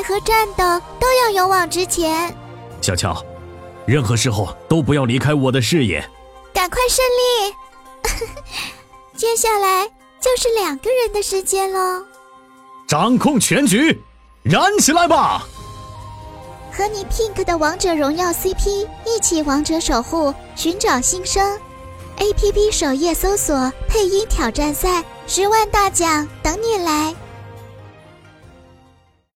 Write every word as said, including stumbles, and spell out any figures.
和战斗都要勇往直前。 小乔，任何时候都不要离开我的视野。 赶快胜利！接下来就是两个人的时间咯。 掌控全局，燃起来吧！ 和你 Pink 的王者荣耀 C P 一起王者守护，寻找新生。A P P 首页搜索配音挑战赛，十万大奖等你来。